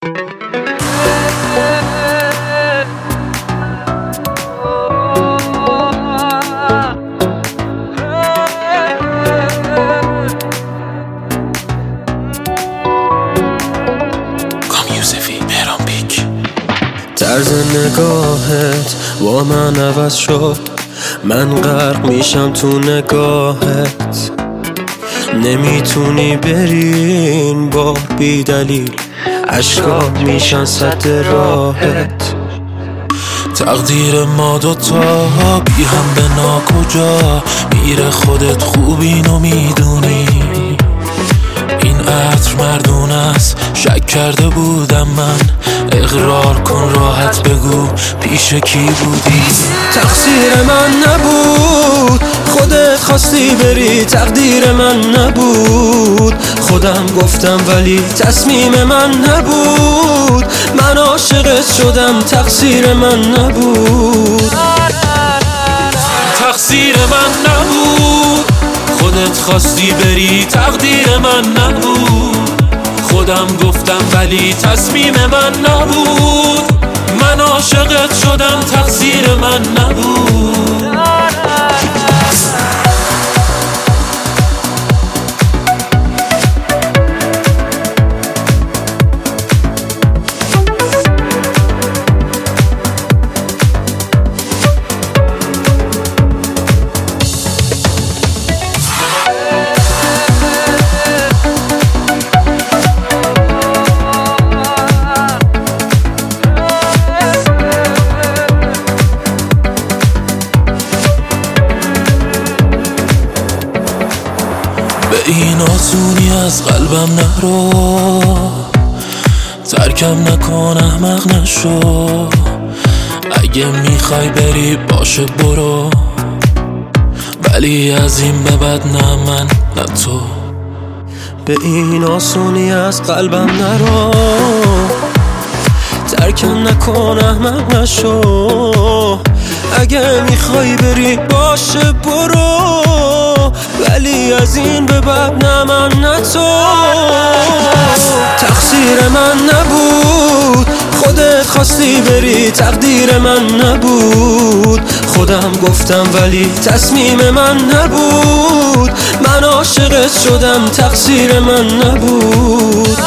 طرز نگاهت با من عوض شد، من غرق میشم تو نگاهت. نمیتونی بری این بار بی دلیل، اشکات میشن سد راهت. تقدیر ما دوتا بی هم به ناکجا میره، خودت خوب اینو میدونی. این عطر مردون است، شک کرده بودم من. اقرار کن راحت بگو پیش کی بودی. تقصیر من نبود، خودت خواستی بری. تقدیر من نبود، خودم گفتم ولی تصمیم من نبود. من عاشقت شدم، تقصیر من نبود. تقصیر من نبود، خودت خواستی بری. تقدیر من نبود، خودم گفتم ولی تصمیم من نبود. من عاشقت شدم، تقصیر من نبود. به این آسونی از قلبم نرو، ترکم نکن احمق نشو. اگه میخوای بری باشه برو، ولی از این به بعد نه من نه تو. به این آسونی از قلبم نرو، ترکم نکن احمق نشو. اگه میخوای بری باشه برو، ولی از این به بعد نه من نه تو. تقصیر من نبود، خودت خواستی بری. تقدیر من نبود، خودم گفتم ولی تصمیم من نبود. من عاشقت شدم، تقصیر من نبود.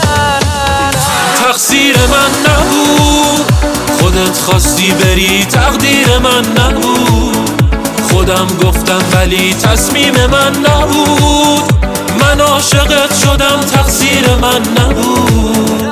تقصیر من نبود، خودت خواستی بری. تقدیر من نبود، خودم گفتم ولی تصمیم من نبود. من عاشقت شدم، تقصیر من نبود.